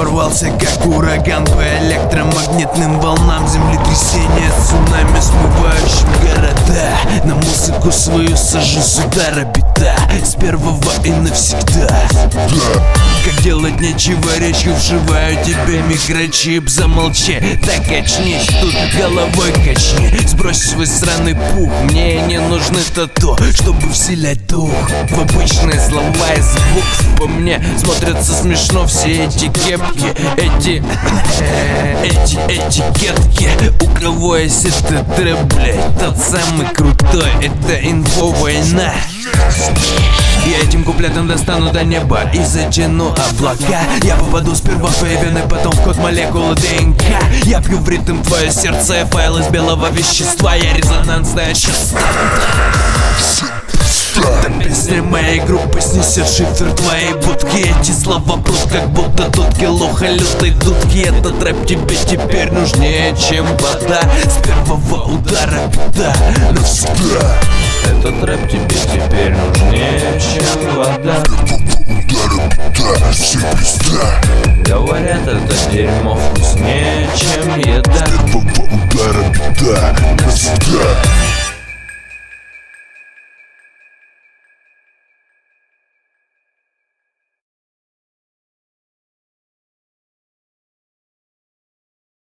ворвался как ураган по электромагнитным волнам, землетрясения, цунами, смывающим города. На музыку свою сажу с удара бита, с первого и навсегда. Как делать нечего, речью вживаю тебе микрочип. Замолчи, так очнись, тут головой качни. Сбрось свой сраный пух, мне не нужны тату, чтобы вселять дух в обычные слова из букв. По мне смотрятся смешно все эти кепки, эти этикетки. У кого есть этот трэп, блядь, тот самый крутой, это инфо-война. Я этим куплетом достану до неба и затяну облака. Я попаду сперва в твои вены, потом в код молекулы ДНК. Я пью в ритм твое сердце, файл из белого вещества. Я резонансная частота. Это песня моей группы снесет шифр твоей будки. Эти слова прут, как будто дудки лоха лютой дудки. Этот рэп тебе теперь нужнее, чем вода. С первого удара бита навсегда. Этот рэп тебе теперь нужнее, чем вода. Говорят, это дерьмо вкуснее, чем еда. С первого удара бита навсегда.